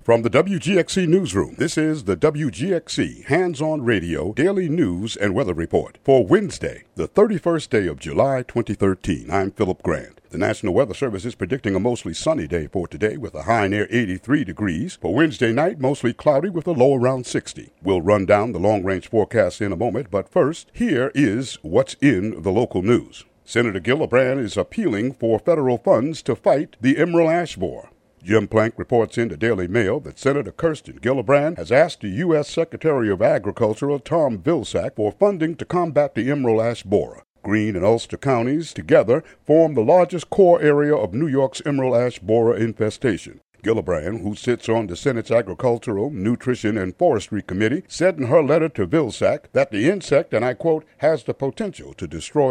From the WGXC Newsroom, this is the WGXC Hands-On Radio Daily News and Weather Report for Wednesday, the 31st day of July 2013. I'm Philip Grant. The National Weather Service is predicting a mostly sunny day for today with a high near 83 degrees. For Wednesday night, mostly cloudy with a low around 60. We'll run down the long-range forecast in a moment, but first, here is what's in the local news. Senator Gillibrand is appealing for federal funds to fight the emerald ash borer. Jim Plank reports in the Daily Mail that Senator Kirsten Gillibrand has asked the U.S. Secretary of Agriculture, Tom Vilsack, for funding to combat the emerald ash borer. Greene and Ulster counties together form the largest core area of New York's emerald ash borer infestation. Gillibrand, who sits on the Senate's Agricultural, Nutrition, and Forestry Committee, said in her letter to Vilsack that the insect, and I quote, has the potential to destroy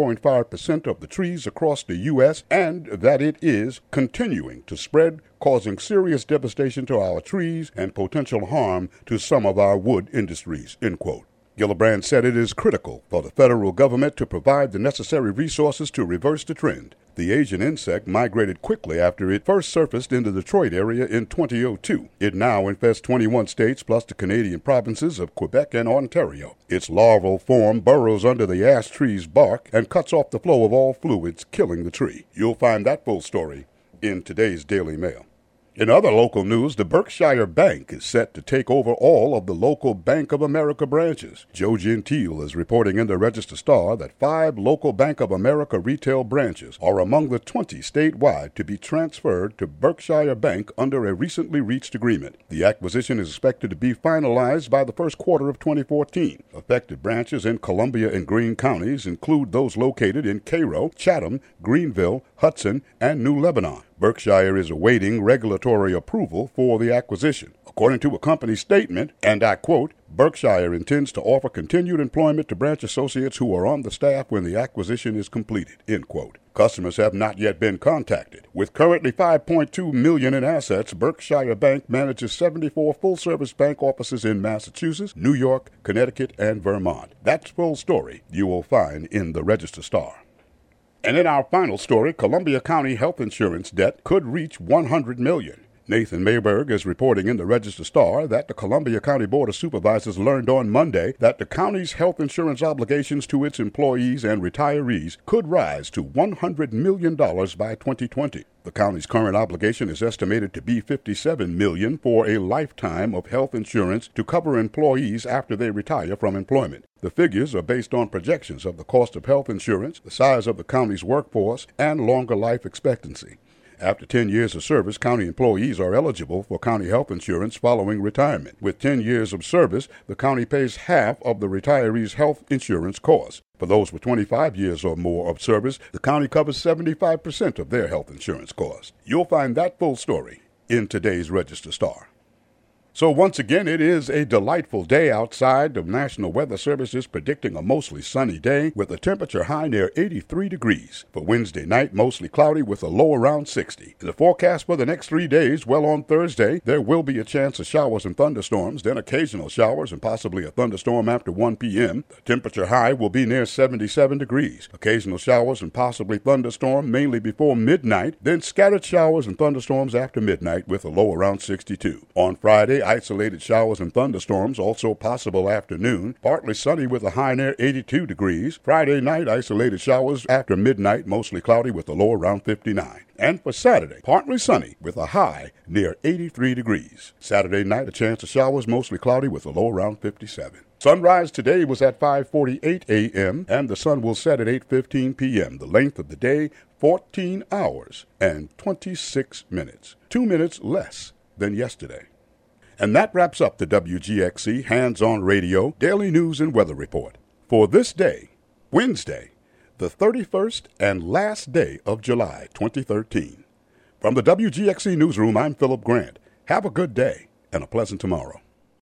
7.5% of the trees across the U.S. and that it is continuing to spread, causing serious devastation to our trees and potential harm to some of our wood industries, end quote. Gillibrand said it is critical for the federal government to provide the necessary resources to reverse the trend. The Asian insect migrated quickly after it first surfaced in the Detroit area in 2002. It now infests 21 states plus the Canadian provinces of Quebec and Ontario. Its larval form burrows under the ash tree's bark and cuts off the flow of all fluids, killing the tree. You'll find that full story in today's Daily Mail. In other local news, the Berkshire Bank is set to take over all of the local Bank of America branches. Joe Gentile is reporting in the Register-Star that 5 local Bank of America retail branches are among the 20 statewide to be transferred to Berkshire Bank under a recently reached agreement. The acquisition is expected to be finalized by the first quarter of 2014. Affected branches in Columbia and Greene counties include those located in Cairo, Chatham, Greenville, Hudson, and New Lebanon. Berkshire is awaiting regulatory approval for the acquisition. According to a company statement, and I quote, Berkshire intends to offer continued employment to branch associates who are on the staff when the acquisition is completed, end quote. Customers have not yet been contacted. With currently $5.2 million in assets, Berkshire Bank manages 74 full-service bank offices in Massachusetts, New York, Connecticut, and Vermont. That full story you will find in the Register-Star. And in our final story, Columbia County health insurance debt could reach $100 million. Nathan Mayberg is reporting in the Register-Star that the Columbia County Board of Supervisors learned on Monday that the county's health insurance obligations to its employees and retirees could rise to $100 million by 2020. The county's current obligation is estimated to be $57 million for a lifetime of health insurance to cover employees after they retire from employment. The figures are based on projections of the cost of health insurance, the size of the county's workforce, and longer life expectancy. After 10 years of service, county employees are eligible for county health insurance following retirement. With 10 years of service, the county pays half of the retiree's health insurance costs. For those with 25 years or more of service, the county covers 75% of their health insurance costs. You'll find that full story in today's Register-Star. So once again, it is a delightful day outside. The National Weather Service is predicting a mostly sunny day with a temperature high near 83 degrees. For Wednesday night, mostly cloudy with a low around 60. In the forecast for the next 3 days, well, on Thursday, there will be a chance of showers and thunderstorms, then occasional showers and possibly a thunderstorm after 1 p.m. The temperature high will be near 77 degrees. Occasional showers and possibly thunderstorm mainly before midnight, then scattered showers and thunderstorms after midnight with a low around 62. On Friday, isolated showers and thunderstorms, also possible afternoon. Partly sunny with a high near 82 degrees. Friday night, isolated showers after midnight, mostly cloudy with a low around 59. And for Saturday, partly sunny with a high near 83 degrees. Saturday night, a chance of showers, mostly cloudy with a low around 57. Sunrise today was at 5:48 a.m. and the sun will set at 8:15 p.m. The length of the day, 14 hours and 26 minutes. 2 minutes less than yesterday. And that wraps up the WGXC Hands-On Radio Daily News and Weather Report for this day, Wednesday, the 31st and last day of July 2013. From the WGXC Newsroom, I'm Philip Grant. Have a good day and a pleasant tomorrow.